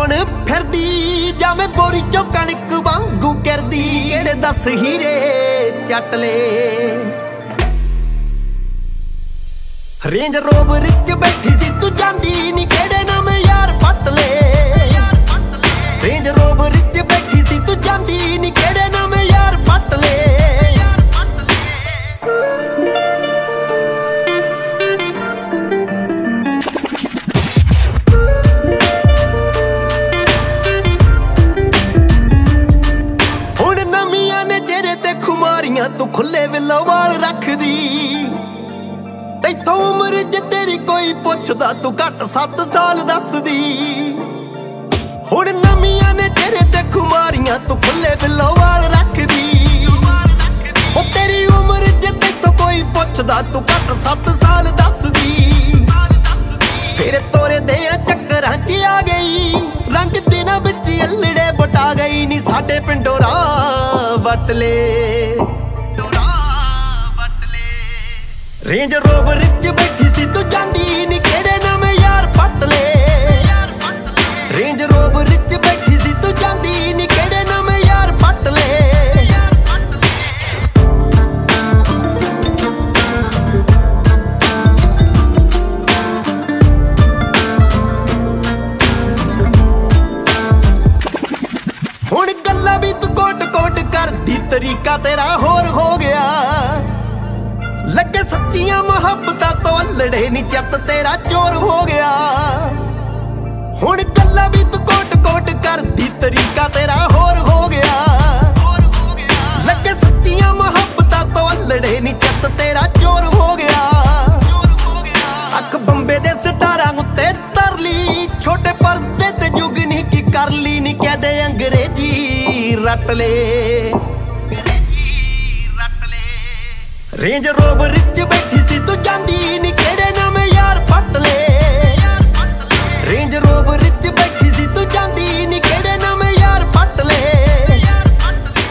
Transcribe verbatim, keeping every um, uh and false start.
ਹੁਣ ਫਿਰਦੀ ਜਾਵੇਂ ਬੋਰੀ ਚੋਂ ਕਣਕ ਵਾਂਗੂ ਕਰਦੀ ਕਿਹੜੇ ਦਸ ਹੀਰੇ ਚੱਟ ਲੇ ਰੇਂਜ ਰੋਵਰ ਚ ਬੈਠੀ ਸੀ ਤੂੰ ਜਾਂਦੀ ਨੀ ਕਿਹੜੇ ਨਵੇਂ ਯਾਰ ਪੱਟ ਲੇ ਰੇਂਜ ਰੋਵਰ ਚ ਬੈਠੀ ਸੀ ਤੂੰ ਜਾਂਦੀ ਨੀ ਕਿਹੜੇ ਨਵੇਂ ਯਾਰ ਪੱਟ ਲੇ ਹੁਣ ਨਵੀਆਂ ਨੇ ਜਿਹੜੇ ਤੇ ਖੁਮਾਰੀਆਂ ਤੂੰ ਖੁੱਲੇ ਵਿਲੋ ਵਾਲ ਰੱਖਦੀ ਤੈਥੋਂ ਉਮਰ ਜੇ ਤੇਰੀ ਕੋਈ ਪੁੱਛਦਾ ਤੂੰ ਘੱਟ ਸੱਤ ਸਾਲ ਦੱਸਦੀ ਹੁਣ ਨਵੀਆਂ ਨੇ ਤੇਰੇ ਤੇ ਖੁਮਾਰੀਆਂ ਤੂੰ ਖੁੱਲੇ ਬਿੱਲੋ ਵਾਲ ਰੱਖਦੀ ਹੋ ਤੇਰੀ ਉਮਰ ਜੇ ਤੈਥੋਂ ਕੋਈ ਪੁੱਛਦਾ ਤੂੰ ਘੱਟ ਸੱਤ ਸਾਲ ਦੱਸਦੀ ਫਿਰ ਤੋਰੇ ਦੇ ਚੱਕਰਾਂ 'ਚ ਆ ਗਈ ਰੰਗ ਦਿਨਾਂ ਵਿੱਚ ਅਲੜੇ ਬਟਾ ਗਈ ਨੀ ਸਾਡੇ ਪਿੰਡੋਂ ਰਾਹ ਵੱਟ ਲੇ ਰੇਂਜ ਰੋਵਰ ਚ ਬੈਠੀ ਸੀ ਤੂੰ ਜਾਂਦੀ ਨੀ ਕਿਹੜੇ ਨਵੇਂ ਯਾਰ ਪੱਟ ਲੇ ਰੇਂਜ ਰੋਵਰ ਚ ਬੈਠੀ ਸੀ ਤੂੰ ਜਾਂਦੀ ਨੀ ਕਿਹੜੇ ਨਵੇਂ ਯਾਰ ਪੱਟ ਲੇ ਹੁਣ ਗੱਲਾਂ ਵੀ ਤੂੰ ਕੋਟ ਕੋਟ ਕਰਦੀ ਤਰੀਕਾ ਤੇਰਾ ਹੋਰ ਹੋ ਗਿਆ ਲੱਗੇ ਸੱਚੀਆਂ ਮੁਹੱਬਤਾਂ ਤੋਂ ਅਲੜੇ ਨੀ ਚੱਤ ਤੇਰਾ ਚੋਰ ਹੋ ਗਿਆ ਹੁਣ ਗੱਲਾਂ ਵੀ ਤੂੰ ਕੋਟ ਕੋਟ ਕਰਦੀ ਤਰੀਕਾ ਤੇਰਾ ਹੋਰ ਹੋ ਗਿਆ ਲੱਗੇ ਸੱਚੀਆਂ ਮੁਹੱਬਤਾਂ ਤੋਂ ਅਲੜੇ ਨੀ ਚੱਤ ਤੇਰਾ ਚੋਰ ਹੋ ਗਿਆ ਅੱਖ ਬੰਬੇ ਦੇ ਸਟਾਰਾਂ ਉੱਤੇ ਤਰਲੀ ਛੋਟੇ ਪਰਦੇ ਤੇ ਜੁਗਨੀ ਕੀ ਕਰ ਲਈ ਨੀ ਕਹਦੇ ਅੰਗਰੇਜ਼ੀ ਰੱਟ ਲੇ ਰੇਂਜ ਰੋਵਰ ਚ ਬੈਠੀ ਸੀ ਤੂੰ ਜਾਂਦੀ ਨੀ